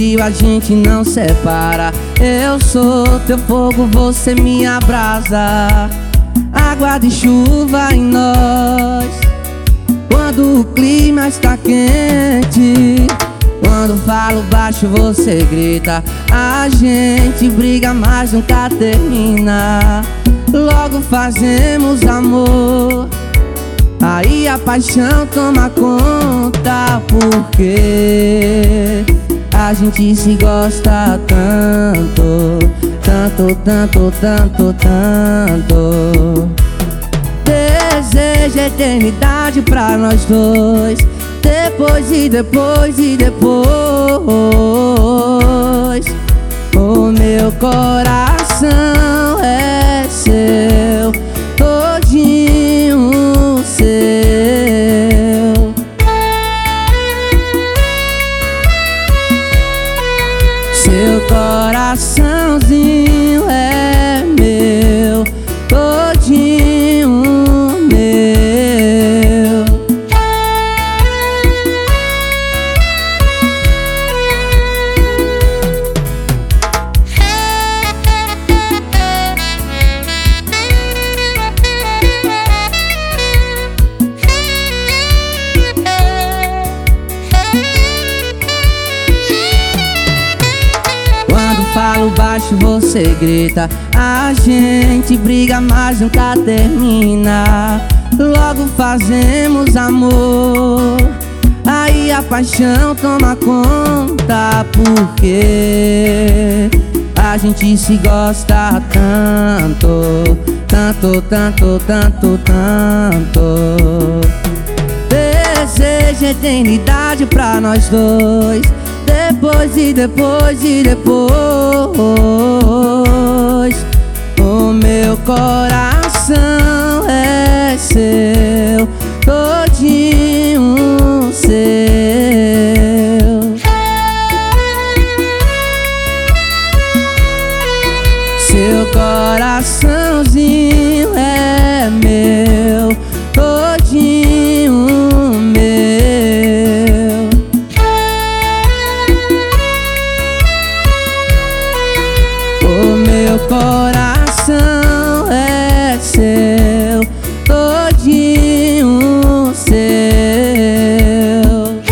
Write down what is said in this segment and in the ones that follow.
frio a gente não separa. Eu sou teu fogo, você minha brasa, água de chuva em nós. Quando o clima está quente, quando falo baixo você grita. A gente briga mas nunca termina, logo fazemos amor, aí a paixão toma conta. Porque a gente se gosta tanto, tanto, tanto, tanto, tanto. Desejo eternidade pra nós dois, depois e depois e depois. O meu coração é seu, todinho seu. Seu coraçãozinho é meu, todinho meu. Falo baixo, você grita. A gente briga, mas nunca termina, logo fazemos amor, aí a paixão toma conta. Porque a gente se gosta tanto, tanto, tanto, tanto, tanto. Desejo eternidade pra nós dois, depois e depois e depois. O meu coração é seu, todinho seu. Seu coraçãozinho é meu, todinho meu. O meu coração é seu, todinho seu.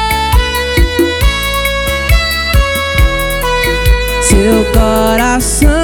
Seu coração